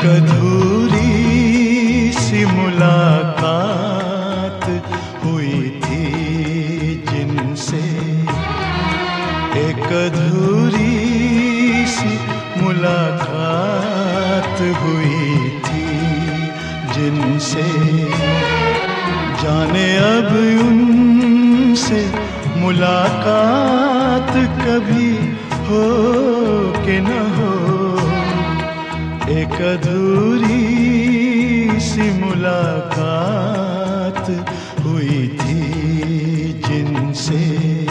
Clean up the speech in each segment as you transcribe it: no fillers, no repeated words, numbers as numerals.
अधूरी सी मुलाकात हुई थी जिनसे, एक अधूरी सी मुलाकात हुई थी जिनसे, जाने अब उनसे मुलाकात कभी हो कि न हो। एक अधूरी सी मुलाकात हुई थी जिनसे।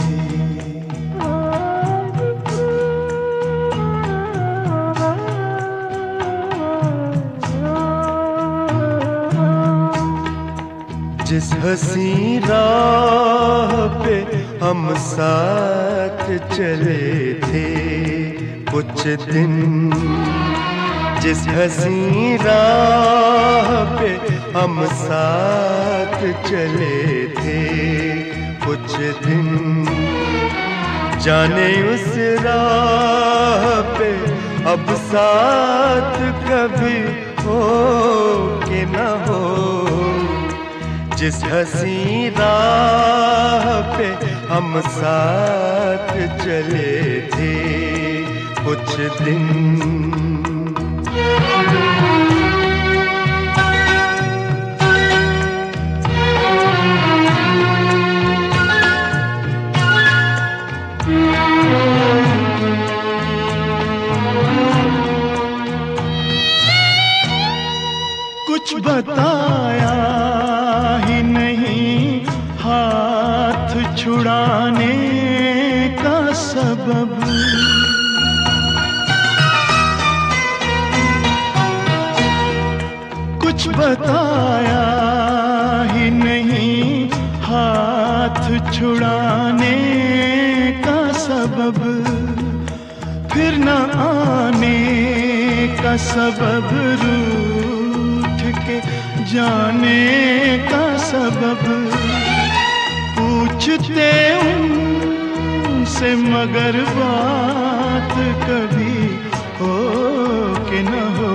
जिस हंसी राह पे हम साथ चले थे कुछ दिन, जिस हंसी राह पे हम साथ चले थे कुछ दिन, जाने उस राह पे अब साथ कभी हो कि न हो। जिस हंसी राह पे हम साथ चले थे कुछ दिन, कुछ बताया ही नहीं हाथ छुड़ाने का सबब, कुछ बताया ही नहीं हाथ छुड़ाने का सबब, फिर न आने का सबब, रूठ के जाने का सबब, पूछते उनसे मगर बात कभी हो कि न हो।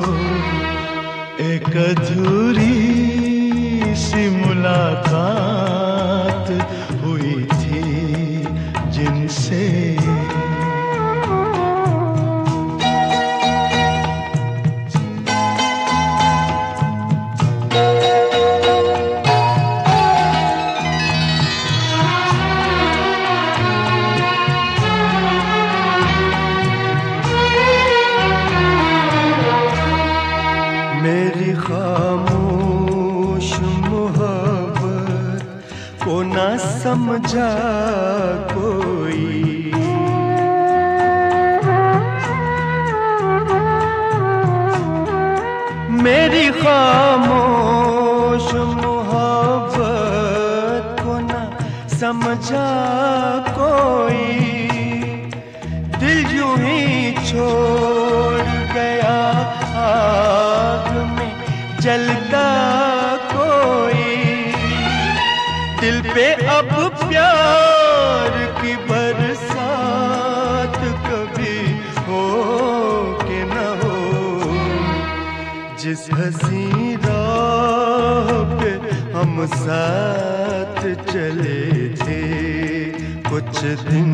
एक अधूरी सी मुलाकात हुई थी जिनसे। मेरी खामोश मोहब्बत को ना समझा कोई, मेरी खामोश मोहब्बत को ना समझा कोई, दिल यूं ही छोड़ गया आग में जलता कोई, दिल पे अब प्यार की बरसात कभी हो कि न हो। जिस हंसी राह पे हम साथ चले थे कुछ दिन,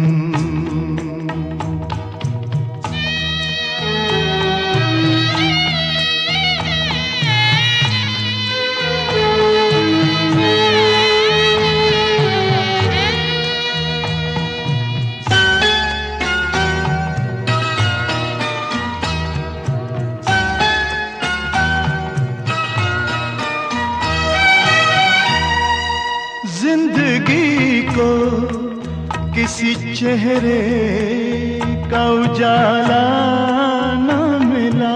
जिंदगी को किसी चेहरे का उजाला न मिला,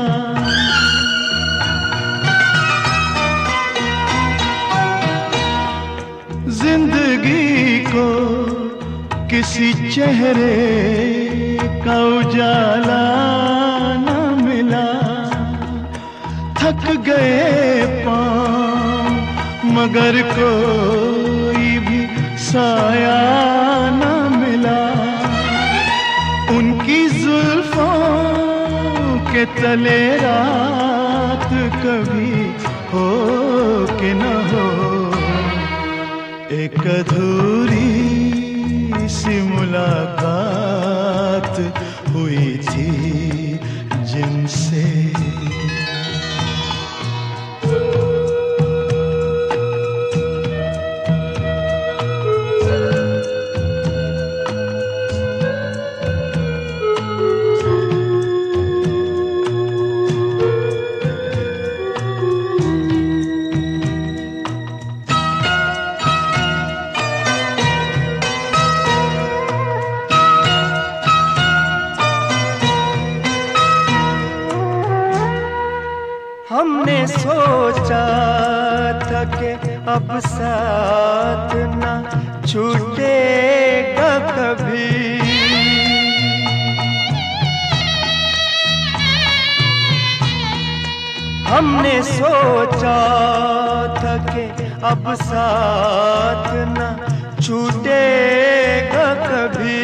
जिंदगी को किसी चेहरे का उजाला न मिला, थक गए पाँव मगर कोई भी साया न मिला, उनकी जुल्फों के तले रात सी मुलाकात हुई थी जिनसे। हमने सोचा था कि अब साथ न छूटेगा कभी, हमने सोचा था कि अब साथ न छूटेगा कभी।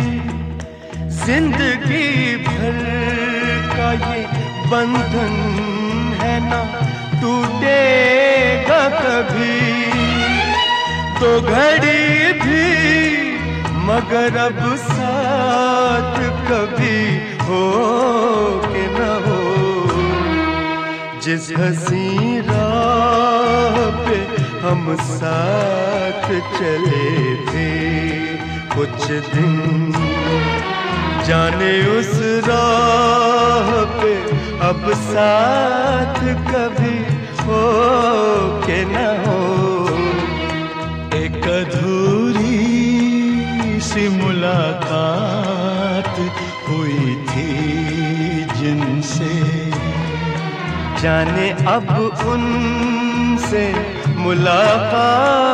जिंदगी भर का ये बंधन है ना टूटेगा कभी। तो घड़ी भी मगर अब साथ कभी हो के न हो। जिस हंसी राह पे हम साथ चले थे कुछ दिन, जाने उस राह पे अब साथ कभी हो के न हो। एक अधूरी सी मुलाकात हुई थी जिनसे, जाने अब उनसे मुलाकात